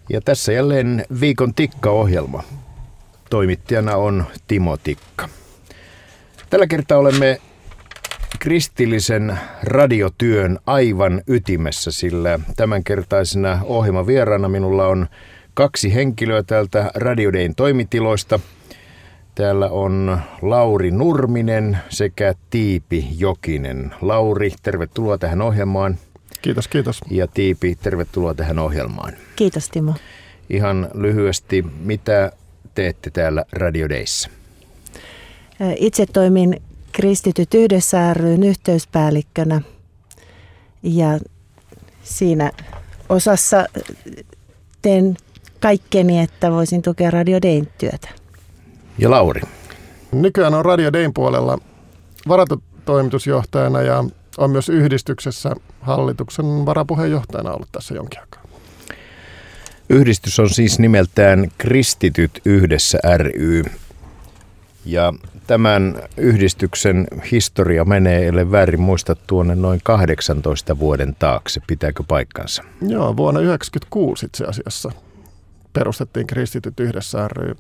Ja tässä jälleen viikon Tikka-ohjelma. Toimittajana on Timo Tikka. Tällä kertaa olemme kristillisen radiotyön aivan ytimessä, sillä tämänkertaisena ohjelmavieraana minulla on 2 henkilöä täältä Radio Dayn toimitiloista. Täällä on Lauri Nurminen sekä Tiipi Jokinen. Lauri, tervetuloa tähän ohjelmaan. Kiitos, kiitos. Ja Tiipi, tervetuloa tähän ohjelmaan. Kiitos, Timo. Ihan lyhyesti, mitä teette täällä Radio Dayssä? Itse toimin Kristityt yhdessä ry:n yhteyspäällikkönä ja siinä osassa teen kaikkeni, että voisin tukea Radio Dayn työtä. Ja Lauri? Nykyään on Radio Dayn puolella varatoimitusjohtajana ja on myös yhdistyksessä hallituksen varapuheenjohtajana ollut tässä jonkin aikaa. Yhdistys on siis nimeltään Kristityt yhdessä ry. Ja tämän yhdistyksen historia menee, ellei väärin muista, tuonne noin 18 vuoden taakse. Pitääkö paikkansa? Joo, vuonna 1996 itse asiassa perustettiin Kristityt yhdessä ry.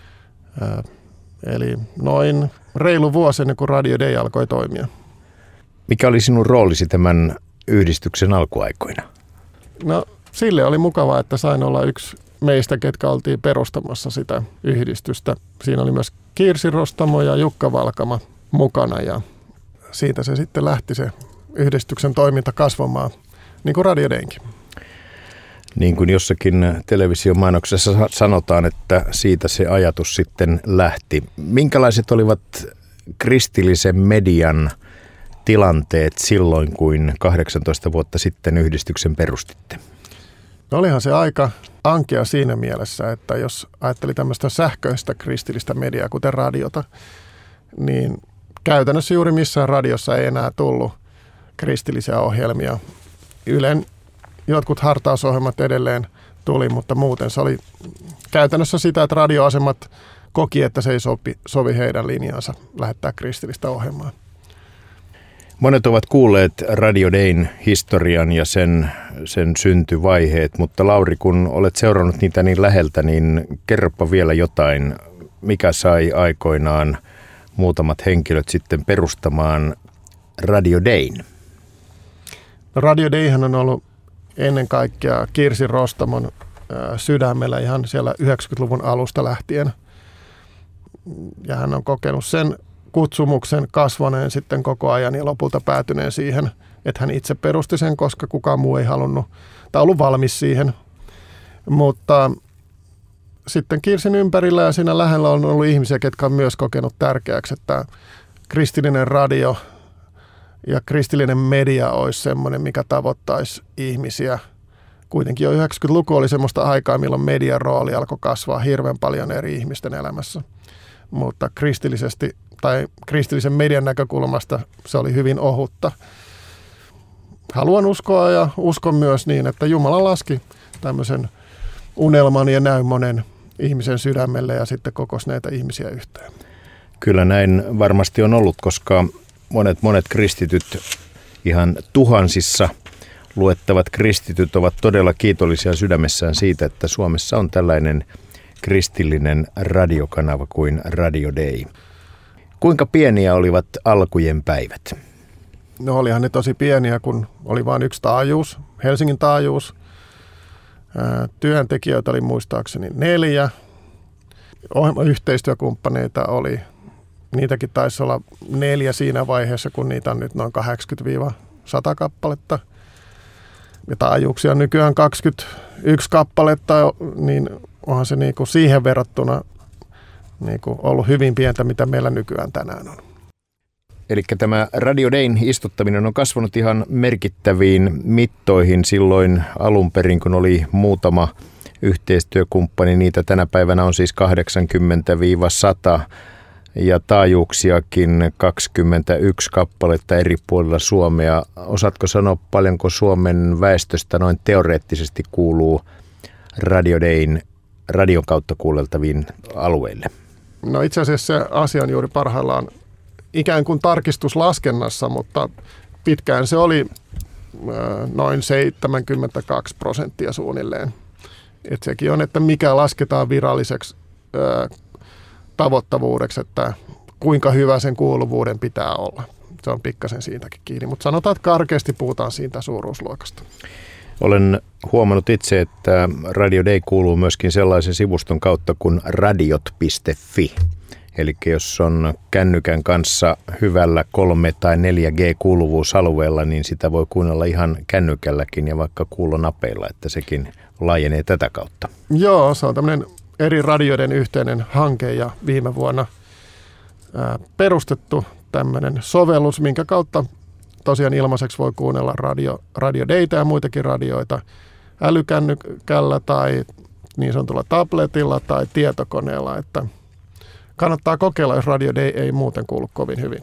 Eli noin reilu vuosi ennen kuin Radio Day alkoi toimia. Mikä oli sinun roolisi tämän yhdistyksen alkuaikoina? No, sille oli mukavaa, että sain olla yksi meistä, ketkä oltiin perustamassa sitä yhdistystä. Siinä oli myös Kirsi Rostamo ja Jukka Valkama mukana ja siitä se sitten lähti se yhdistyksen toiminta kasvamaan, niin kuin Radio Daynkin. Niin kuin jossakin televisiomainoksessa sanotaan, että siitä se ajatus sitten lähti. Minkälaiset olivat kristillisen median tilanteet silloin, kun 18 vuotta sitten yhdistyksen perustitte? No olihan se aika ankea siinä mielessä, että jos ajatteli tämmöistä sähköistä kristillistä mediaa, kuten radiota, niin käytännössä juuri missään radiossa ei enää tullut kristillisiä ohjelmia. Ylen jotkut hartausohjelmat edelleen tuli, mutta muuten se oli käytännössä sitä, että radioasemat koki, että se ei sovi heidän linjansa lähettää kristillistä ohjelmaa. Monet ovat kuulleet Radio Dayn historian ja sen syntyvaiheet, mutta Lauri, kun olet seurannut niitä niin läheltä, niin kerropa vielä jotain, mikä sai aikoinaan muutamat henkilöt sitten perustamaan Radio Dayn? No Radio Dayhän on ollut ennen kaikkea Kirsi Rostamon sydämellä ihan siellä 90-luvun alusta lähtien. Ja hän on kokenut sen kutsumuksen kasvaneen sitten koko ajan ja lopulta päätyneen siihen, että hän itse perusti sen, koska kukaan muu ei halunnut tai ollut valmis siihen. Mutta sitten Kirsin ympärillä ja siinä lähellä on ollut ihmisiä, ketkä on myös kokenut tärkeäksi, että kristillinen radio ja kristillinen media olisi semmoinen, mikä tavoittaisi ihmisiä. Kuitenkin jo 90-luku oli semmoista aikaa, milloin median rooli alkoi kasvaa hirveän paljon eri ihmisten elämässä. Mutta kristillisen median näkökulmasta se oli hyvin ohutta. Haluan uskoa ja uskon myös niin, että Jumala laski tämmöisen unelman ja näyn monen ihmisen sydämelle ja sitten kokosi näitä ihmisiä yhteen. Kyllä näin varmasti on ollut, koska monet kristityt, ihan tuhansissa luettavat kristityt ovat todella kiitollisia sydämessään siitä, että Suomessa on tällainen kristillinen radiokanava kuin Radio Day. Kuinka pieniä olivat alkujen päivät? No olihan ne tosi pieniä, kun oli vain yksi taajuus, Helsingin taajuus. Työntekijöitä oli muistaakseni 4. Ohjelmayhteistyökumppaneita oli, niitäkin taisi olla 4 siinä vaiheessa, kun niitä on nyt noin 80-100 kappaletta. Ja taajuuksia on nykyään 21 kappaletta, niin onhan se niinku siihen verrattuna niinku ollut hyvin pientä, mitä meillä nykyään tänään on. Eli tämä Radio Dayn istuttaminen on kasvanut ihan merkittäviin mittoihin silloin alun perin, kun oli muutama yhteistyökumppani. Niitä tänä päivänä on siis 80-100 ja taajuuksiakin 21 kappaletta eri puolilla Suomea. Osaatko sanoa, paljonko Suomen väestöstä noin teoreettisesti kuuluu Radio Dayn radion kautta kuuleltaviin alueille? No itse asiassa se asia on juuri parhaillaan ikään kuin tarkistuslaskennassa, mutta pitkään se oli noin 72% suunnilleen. Että sekin on, että mikä lasketaan viralliseksi tavoittavuudeksi, että kuinka hyvä sen kuuluvuuden pitää olla. Se on pikkasen siitäkin kiinni, mutta sanotaan, että karkeasti puhutaan siitä suuruusluokasta. Olen huomannut itse, että Radio Day kuuluu myöskin sellaisen sivuston kautta kuin radiot.fi. Eli jos on kännykän kanssa hyvällä 3 tai 4G-kuuluvuusalueella, niin sitä voi kuunnella ihan kännykälläkin ja vaikka kuulonapeilla, että sekin laajenee tätä kautta. Joo, se on tämmöinen eri radioiden yhteinen hanke ja viime vuonna perustettu tämmöinen sovellus, minkä kautta tosiaan ilmaiseksi voi kuunnella Radio Dayta ja muitakin radioita älykännykällä tai niin sanotulla tabletilla tai tietokoneella, että kannattaa kokeilla, jos Radio Day ei muuten kuulu kovin hyvin.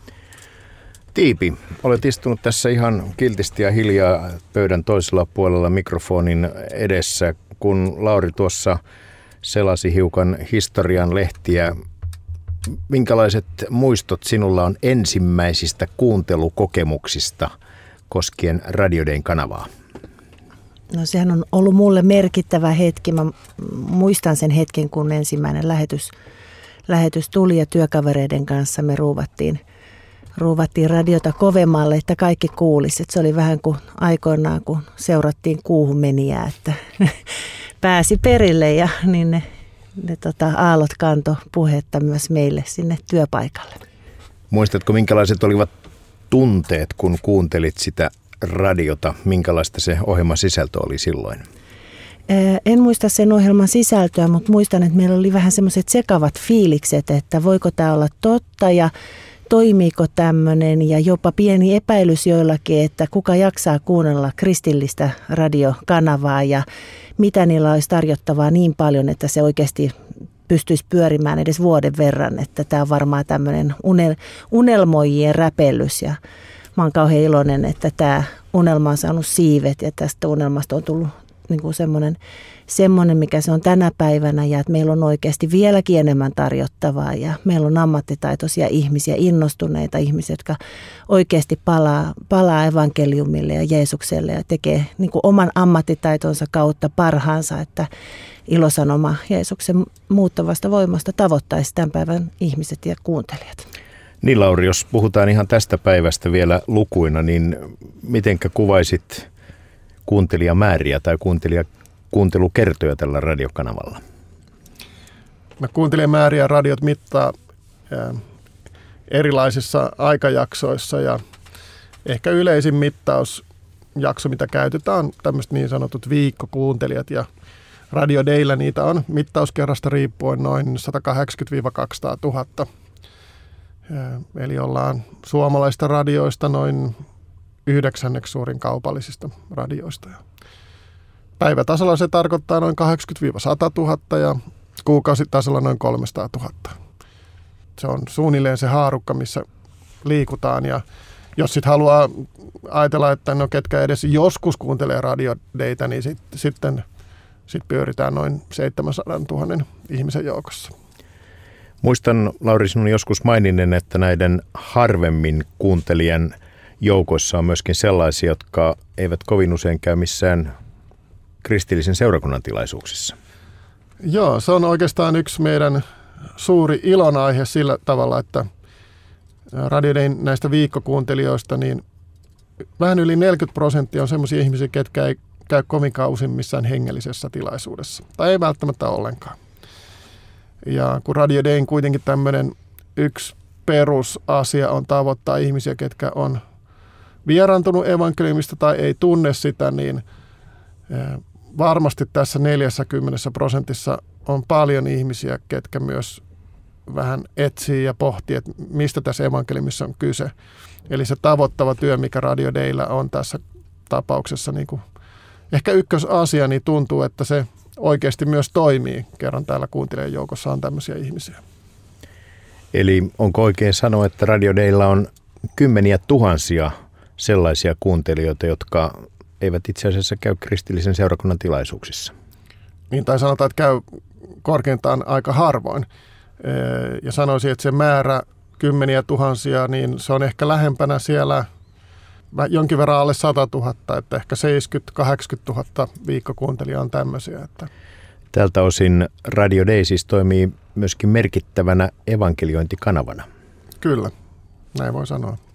Tiipi, olet istunut tässä ihan kiltisti ja hiljaa pöydän toisella puolella mikrofonin edessä, kun Lauri tuossa selasi hiukan historian lehtiä. Minkälaiset muistot sinulla on ensimmäisistä kuuntelukokemuksista koskien Radio Dayn kanavaa? No sehän on ollut mulle merkittävä hetki. Mä muistan sen hetken, kun ensimmäinen lähetys tuli ja työkavereiden kanssa me ruuvattiin radiota kovemmalle, että kaikki kuulisi. Se oli vähän kuin aikoinaan, kun seurattiin kuuhunmenijää, että pääsi perille ja niin ne aallot kanto puhetta myös meille sinne työpaikalle. Muistatko, minkälaiset olivat tunteet, kun kuuntelit sitä radiota? Minkälaista se ohjelman sisältö oli silloin? En muista sen ohjelman sisältöä, mutta muistan, että meillä oli vähän semmoiset sekavat fiilikset, että voiko tämä olla totta ja toimiiko tämmöinen ja jopa pieni epäilys joillakin, että kuka jaksaa kuunnella kristillistä radiokanavaa ja mitä niillä olisi tarjottavaa niin paljon, että se oikeasti pystyisi pyörimään edes vuoden verran, että tämä on varmaan tämmöinen unelmoijien räpellys ja mä oon kauhean iloinen, että tämä unelma on saanut siivet ja tästä unelmasta on tullut niin kuin semmoinen, mikä se on tänä päivänä ja että meillä on oikeasti vieläkin enemmän tarjottavaa ja meillä on ammattitaitoisia ihmisiä, innostuneita ihmisiä, jotka oikeasti palaa evankeliumille ja Jeesukselle ja tekee niin kuin oman ammattitaitonsa kautta parhaansa, että ilosanoma Jeesuksen muuttavasta voimasta tavoittaisi tämän päivän ihmiset ja kuuntelijat. Niin Lauri, jos puhutaan ihan tästä päivästä vielä lukuina, niin mitenkä kuvaisit kuuntelijamääriä tai kuuntelukertoja tällä radiokanavalla? No, kuuntelijamääriä radiot mittaa erilaisissa aikajaksoissa ja ehkä yleisin mittausjakso, mitä käytetään, on tämmöiset niin sanotut viikkokuuntelijat ja Radio Dayllä niitä on mittauskerrasta riippuen noin 180-200 000. Eli ollaan suomalaisista radioista noin 9. suurin kaupallisista radioista. Päivätasolla se tarkoittaa noin 80-100 000 ja kuukausitasolla noin 300 000. Se on suunnilleen se haarukka, missä liikutaan. Ja jos sitten haluaa ajatella, että no ketkä edes joskus kuuntelee Radio Daytä, niin sitten pyöritään noin 700 000 ihmisen joukossa. Muistan, Lauri, sinun joskus maininnen, että näiden harvemmin kuuntelijan joukoissa on myöskin sellaisia, jotka eivät kovin usein käy missään kristillisen seurakunnan tilaisuuksissa. Joo, se on oikeastaan yksi meidän suuri ilonaihe sillä tavalla, että Radio Dayn näistä viikkokuuntelijoista, niin vähän yli 40% on sellaisia ihmisiä, ketkä ei käy kovinkaan usein missään hengellisessä tilaisuudessa. Tai ei välttämättä ollenkaan. Ja kun Radio Dayn kuitenkin tämmöinen yksi perusasia on tavoittaa ihmisiä, ketkä on vieraantunut evankeliumista tai ei tunne sitä, niin varmasti tässä 40% on paljon ihmisiä, ketkä myös vähän etsii ja pohtii, että mistä tässä evankeliumissa on kyse. Eli se tavoittava työ, mikä Radio Dayllä on tässä tapauksessa niin kuin ehkä ykkösasia, niin tuntuu, että se oikeasti myös toimii. Kerran täällä kuuntelijan joukossa on tämmöisiä ihmisiä. Eli onko oikein sanoa, että Radio Daylla on kymmeniä tuhansia sellaisia kuuntelijoita, jotka eivät itse asiassa käy kristillisen seurakunnan tilaisuuksissa? Niin, tai sanotaan, että käy korkeintaan aika harvoin. Ja sanoisin, että se määrä kymmeniä tuhansia, niin se on ehkä lähempänä siellä jonkin verran alle 100 000, että ehkä 70-80 000 viikkokuuntelijaa on tämmöisiä. Että. Tältä osin Radio Day siis toimii myöskin merkittävänä evankeliointikanavana. Kyllä, näin voi sanoa.